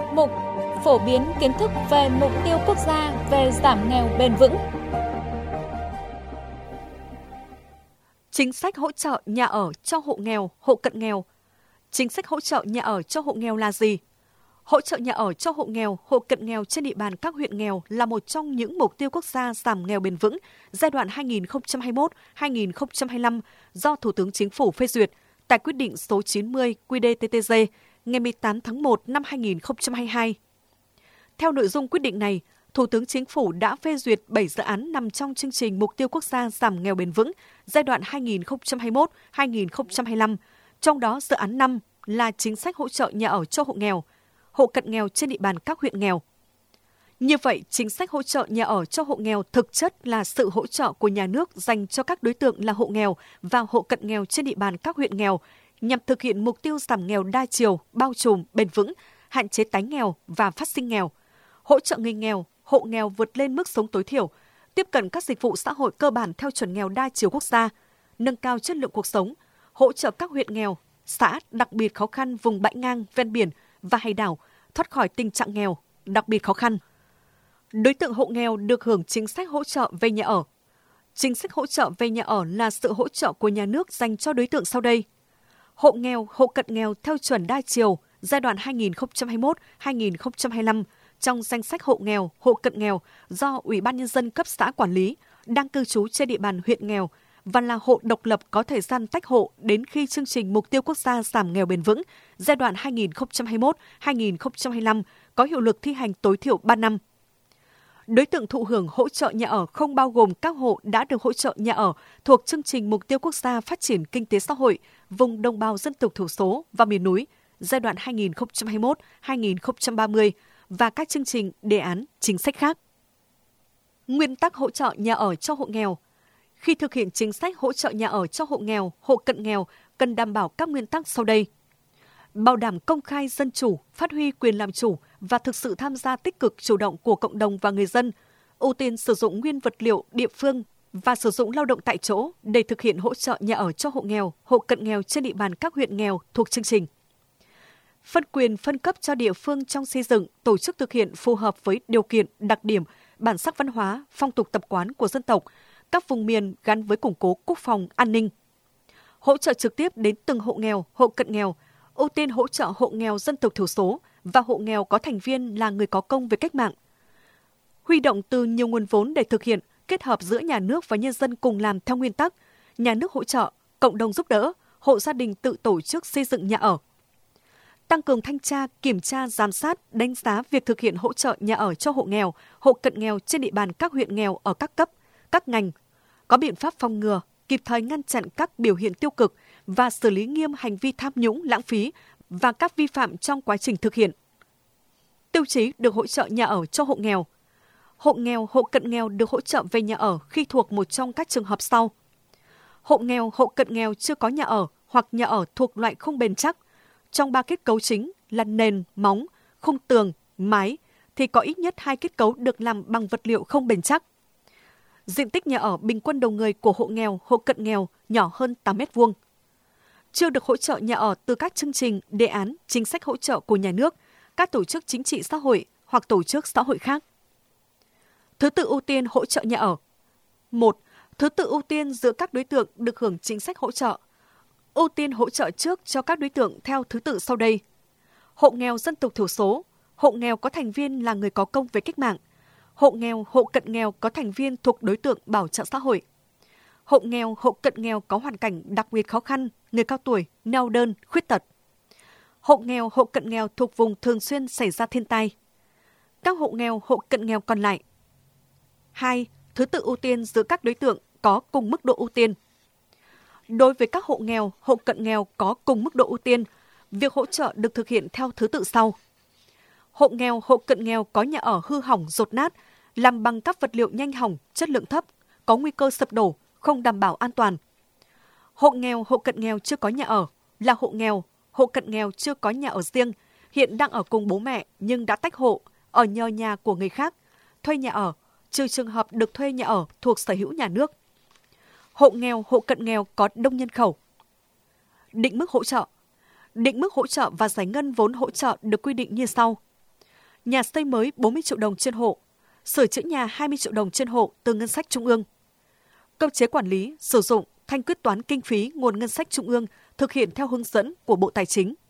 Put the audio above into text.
Mục phổ biến kiến thức về mục tiêu quốc gia về giảm nghèo bền vững. Chính sách hỗ trợ nhà ở cho hộ nghèo, hộ cận nghèo. Chính sách hỗ trợ nhà ở cho hộ nghèo là gì? Hỗ trợ nhà ở cho hộ nghèo, hộ cận nghèo trên địa bàn các huyện nghèo là một trong những mục tiêu quốc gia giảm nghèo bền vững giai đoạn 2021-2025 do Thủ tướng Chính phủ phê duyệt tại quyết định số 90 QĐ-TTG ngày 18 tháng 1 năm 2022. Theo nội dung quyết định này, Thủ tướng Chính phủ đã phê duyệt 7 dự án nằm trong chương trình Mục tiêu Quốc gia giảm nghèo bền vững giai đoạn 2021-2025, trong đó dự án 5 là chính sách hỗ trợ nhà ở cho hộ nghèo, hộ cận nghèo trên địa bàn các huyện nghèo. Như vậy, chính sách hỗ trợ nhà ở cho hộ nghèo thực chất là sự hỗ trợ của nhà nước dành cho các đối tượng là hộ nghèo và hộ cận nghèo trên địa bàn các huyện nghèo nhằm thực hiện mục tiêu giảm nghèo đa chiều, bao trùm, bền vững, hạn chế tái nghèo và phát sinh nghèo, hỗ trợ người nghèo, hộ nghèo vượt lên mức sống tối thiểu, tiếp cận các dịch vụ xã hội cơ bản theo chuẩn nghèo đa chiều quốc gia, nâng cao chất lượng cuộc sống, hỗ trợ các huyện nghèo, xã đặc biệt khó khăn vùng bãi ngang, ven biển và hải đảo thoát khỏi tình trạng nghèo, đặc biệt khó khăn. Đối tượng hộ nghèo được hưởng chính sách hỗ trợ về nhà ở. Chính sách hỗ trợ về nhà ở là sự hỗ trợ của nhà nước dành cho đối tượng sau đây. Hộ nghèo, hộ cận nghèo theo chuẩn đa chiều giai đoạn 2021-2025 trong danh sách hộ nghèo, hộ cận nghèo do Ủy ban Nhân dân cấp xã quản lý, đang cư trú trên địa bàn huyện nghèo và là hộ độc lập có thời gian tách hộ đến khi chương trình Mục tiêu Quốc gia giảm nghèo bền vững giai đoạn 2021-2025 có hiệu lực thi hành tối thiểu 3 năm. Đối tượng thụ hưởng hỗ trợ nhà ở không bao gồm các hộ đã được hỗ trợ nhà ở thuộc chương trình Mục tiêu Quốc gia phát triển kinh tế xã hội vùng đồng bào dân tộc thiểu số và miền núi giai đoạn 2021-2030 và các chương trình, đề án, chính sách khác. Nguyên tắc hỗ trợ nhà ở cho hộ nghèo. Khi thực hiện chính sách hỗ trợ nhà ở cho hộ nghèo, hộ cận nghèo cần đảm bảo các nguyên tắc sau đây. Bảo đảm công khai dân chủ, phát huy quyền làm chủ và thực sự tham gia tích cực chủ động của cộng đồng và người dân, ưu tiên sử dụng nguyên vật liệu địa phương và sử dụng lao động tại chỗ để thực hiện hỗ trợ nhà ở cho hộ nghèo, hộ cận nghèo trên địa bàn các huyện nghèo thuộc chương trình. Phân quyền phân cấp cho địa phương trong xây dựng, tổ chức thực hiện phù hợp với điều kiện, đặc điểm, bản sắc văn hóa, phong tục tập quán của dân tộc, các vùng miền gắn với củng cố quốc phòng, an ninh. Hỗ trợ trực tiếp đến từng hộ nghèo, hộ cận nghèo, ưu tiên hỗ trợ hộ nghèo dân tộc thiểu số và hộ nghèo có thành viên là người có công với cách mạng. Huy động từ nhiều nguồn vốn để thực hiện, kết hợp giữa nhà nước và nhân dân cùng làm theo nguyên tắc, nhà nước hỗ trợ, cộng đồng giúp đỡ, hộ gia đình tự tổ chức xây dựng nhà ở. Tăng cường thanh tra, kiểm tra, giám sát, đánh giá việc thực hiện hỗ trợ nhà ở cho hộ nghèo, hộ cận nghèo trên địa bàn các huyện nghèo ở các cấp, các ngành, có biện pháp phòng ngừa, kịp thời ngăn chặn các biểu hiện tiêu cực và xử lý nghiêm hành vi tham nhũng, lãng phí và các vi phạm trong quá trình thực hiện. Tiêu chí được hỗ trợ nhà ở cho hộ nghèo. Hộ nghèo, hộ cận nghèo được hỗ trợ về nhà ở khi thuộc một trong các trường hợp sau. Hộ nghèo, hộ cận nghèo chưa có nhà ở hoặc nhà ở thuộc loại không bền chắc, trong 3 kết cấu chính là nền, móng, khung tường, mái thì có ít nhất 2 kết cấu được làm bằng vật liệu không bền chắc. Diện tích nhà ở bình quân đầu người của hộ nghèo, hộ cận nghèo nhỏ hơn 8 m². Chưa được hỗ trợ nhà ở từ các chương trình, đề án, chính sách hỗ trợ của nhà nước, các tổ chức chính trị xã hội hoặc tổ chức xã hội khác. Thứ tự ưu tiên hỗ trợ nhà ở. 1. Thứ tự ưu tiên giữa các đối tượng được hưởng chính sách hỗ trợ. Ưu tiên hỗ trợ trước cho các đối tượng theo thứ tự sau đây. Hộ nghèo dân tộc thiểu số, hộ nghèo có thành viên là người có công với cách mạng, hộ nghèo, hộ cận nghèo có thành viên thuộc đối tượng bảo trợ xã hội, hộ nghèo, hộ cận nghèo có hoàn cảnh đặc biệt khó khăn, người cao tuổi, neo đơn, khuyết tật, hộ nghèo, hộ cận nghèo thuộc vùng thường xuyên xảy ra thiên tai. Các hộ nghèo, hộ cận nghèo còn lại. 2. Thứ tự ưu tiên giữa các đối tượng có cùng mức độ ưu tiên. Đối với các hộ nghèo, hộ cận nghèo có cùng mức độ ưu tiên, việc hỗ trợ được thực hiện theo thứ tự sau. Hộ nghèo, hộ cận nghèo có nhà ở hư hỏng, dột nát, làm bằng các vật liệu nhanh hỏng, chất lượng thấp, có nguy cơ sập đổ, không đảm bảo an toàn. Hộ nghèo, hộ cận nghèo chưa có nhà ở là hộ nghèo, hộ cận nghèo chưa có nhà ở riêng, hiện đang ở cùng bố mẹ nhưng đã tách hộ, ở nhờ nhà của người khác, thuê nhà ở, trừ trường hợp được thuê nhà ở thuộc sở hữu nhà nước. Hộ nghèo, hộ cận nghèo có đông nhân khẩu. Định mức hỗ trợ. Định mức hỗ trợ và giải ngân vốn hỗ trợ được quy định như sau. nhà xây mới 40 triệu đồng trên hộ, sửa chữa nhà 20 triệu đồng trên hộ từ ngân sách trung ương. Cơ chế quản lý, sử dụng, thanh quyết toán kinh phí nguồn ngân sách trung ương thực hiện theo hướng dẫn của Bộ Tài chính.